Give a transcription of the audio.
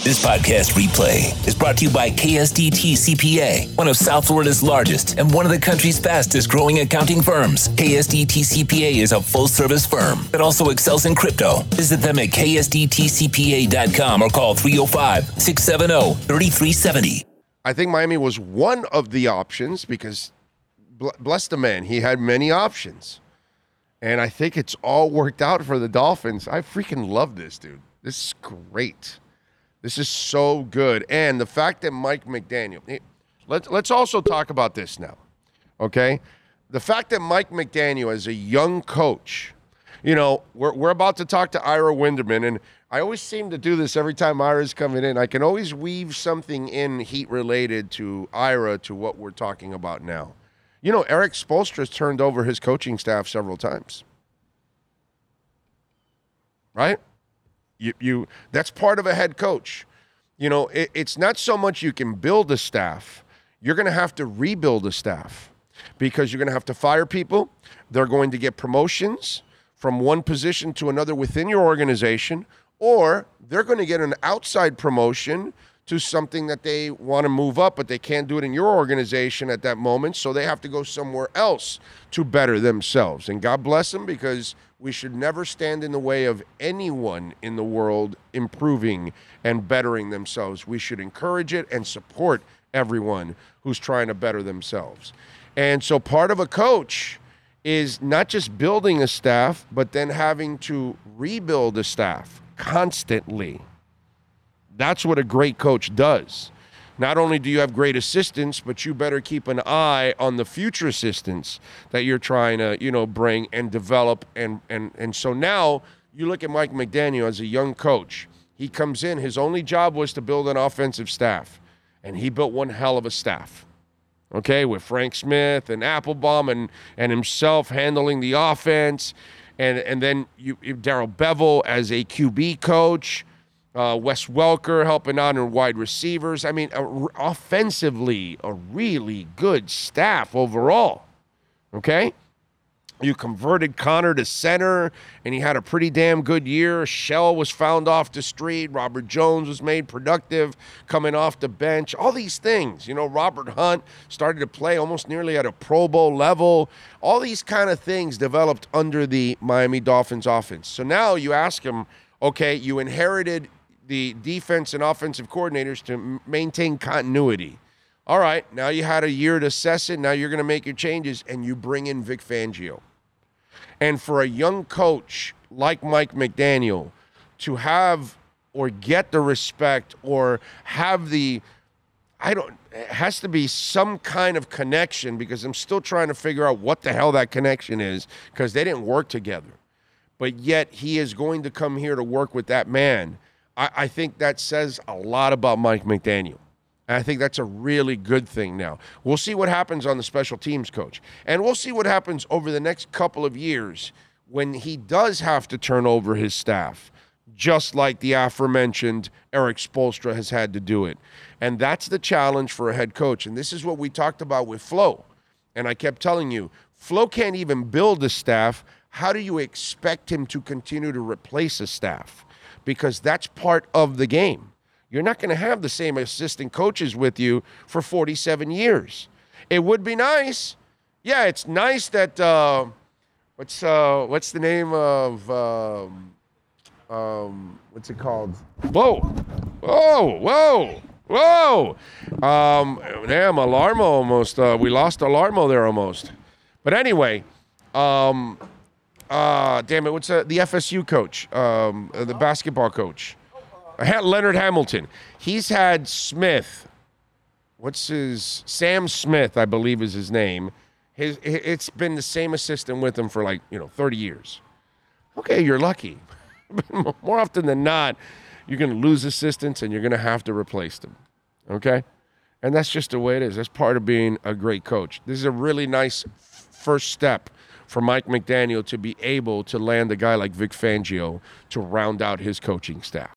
This podcast replay is brought to you by KSDT CPA, one of South Florida's largest and one of the country's fastest growing accounting firms. KSDT CPA is a full-service firm that also excels in crypto. Visit them at ksdtcpa.com or call 305-670-3370. I think Miami was one of the options because, bless the man, he had many options. And I think it's all worked out for the Dolphins. I freaking love this, dude. This is great. This is so good. And the fact that Mike McDaniel, let's also talk about this now, okay? The fact that Mike McDaniel is a young coach, you know, we're about to talk to Ira Winderman, and I always seem to do this every time Ira's coming in. I can always weave something in heat-related to Ira to what we're talking about now. You know, Eric Spoelstra's turned over his coaching staff several times, right? You that's part of a head coach. You know, it's not so much you can build a staff. You're going to have to rebuild a staff because you're going to have to fire people. They're going to get promotions from one position to another within your organization, or they're going to get an outside promotion to something that they want to move up, but they can't do it in your organization at that moment, so they have to go somewhere else to better themselves. And God bless them, because we should never stand in the way of anyone in the world improving and bettering themselves. We should encourage it and support everyone who's trying to better themselves. And so part of a coach is not just building a staff, but then having to rebuild a staff constantly. That's what a great coach does. Not only do you have great assistants, but you better keep an eye on the future assistants that you're trying to, you know, bring and develop. And so now you look at Mike McDaniel as a young coach. He comes in, his only job was to build an offensive staff, and he built one hell of a staff. Okay, with Frank Smith and Applebaum and himself handling the offense, and then you Darrell Bevell as a QB coach. Wes Welker helping out in wide receivers. I mean, offensively, a really good staff overall, okay? You converted Connor to center, and he had a pretty damn good year. Shell was found off the street. Robert Jones was made productive coming off the bench. All these things. You know, Robert Hunt started to play almost nearly at a Pro Bowl level. All these kind of things developed under the Miami Dolphins offense. So now you ask him, okay, you inherited the defense and offensive coordinators to maintain continuity. All right, now you had a year to assess it. Now you're going to make your changes, and you bring in Vic Fangio. And for a young coach like Mike McDaniel to have or get the respect or have the, it has to be some kind of connection, because I'm still trying to figure out what the hell that connection is, because they didn't work together. But yet he is going to come here to work with that man. I think that says a lot about Mike McDaniel. And I think that's a really good thing now. We'll see what happens on the special teams coach. And we'll see what happens over the next couple of years when he does have to turn over his staff, just like the aforementioned Eric Spoelstra has had to do it. And that's the challenge for a head coach. And this is what we talked about with Flo. And I kept telling you, Flo can't even build a staff. How do you expect him to continue to replace a staff? Because that's part of the game. You're not going to have the same assistant coaches with you for 47 years. It would be nice. Yeah, it's nice that what's the name of what's it called? Whoa. Damn, Alarmo almost. We lost Alarmo there almost. But anyway, damn it, what's the FSU coach, the basketball coach? Leonard Hamilton. He's had Smith. Sam Smith, I believe is his name. It's been the same assistant with him for 30 years. Okay, you're lucky. More often than not, you're going to lose assistants and you're going to have to replace them. Okay? And that's just the way it is. That's part of being a great coach. This is a really nice first step for Mike McDaniel to be able to land a guy like Vic Fangio to round out his coaching staff.